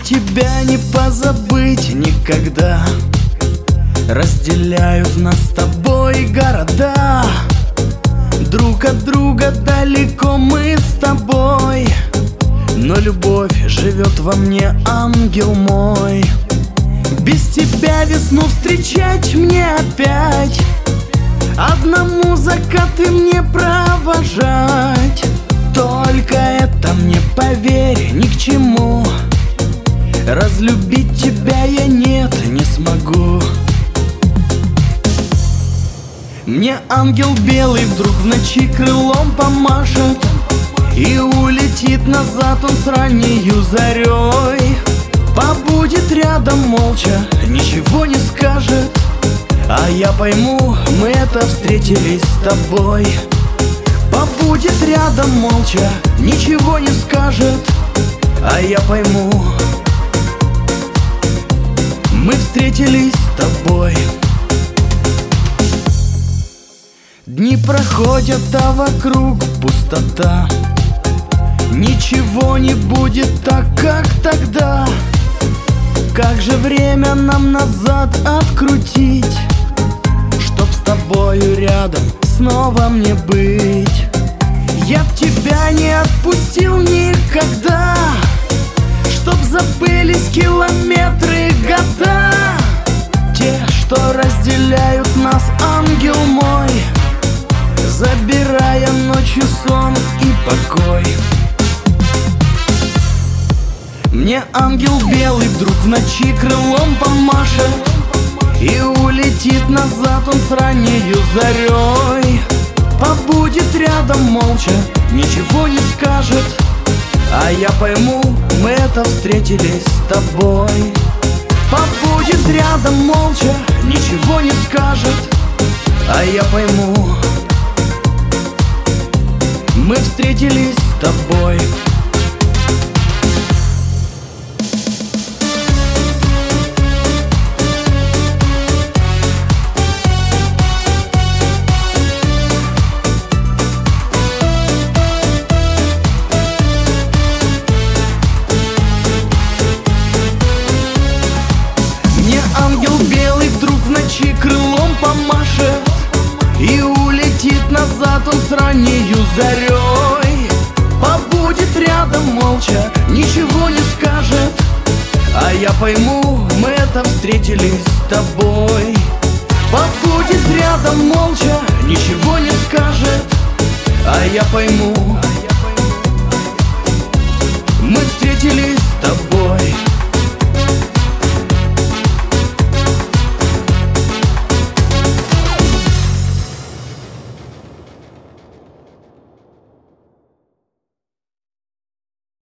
тебя не позабыть никогда. Разделяют нас с тобой города, друг от друга далеко мы с тобой. Но любовь живет во мне, ангел мой. Без тебя весну встречать мне опять, одному закаты мне провожать. Только это мне, поверь, ни к чему. Разлюбить тебя я нет, не смогу. Мне ангел белый вдруг в ночи крылом помашет, и улетит назад он с раннею зарей. Побудет рядом молча, ничего не скажет, а я пойму, мы это встретились с тобой. Побудет рядом молча, ничего не скажет, а я пойму, мы встретились с тобой. Дни проходят, а вокруг пустота. Ничего не будет так, как тогда. Как же время нам назад открутить, чтоб с тобою рядом снова мне быть? Я б тебя не отпустил никогда, чтоб забылись километры, года. Те, что разделяют нас, ангел мой, забирая ночью сон и покой. Мне ангел белый вдруг в ночи крылом помашет, и улетит назад он с раннею зарей. Побудет рядом молча, ничего не скажет, а я пойму, мы это встретились с тобой. Побудет рядом молча, ничего не скажет, а я пойму, мы встретились с тобой. Ангел белый вдруг в ночи крылом помашет, и улетит назад он с раннею зарей. Побудет рядом молча, ничего не скажет, а я пойму, мы это встретились с тобой. Побудет рядом молча, ничего не скажет, а я пойму, мы встретились с тобой.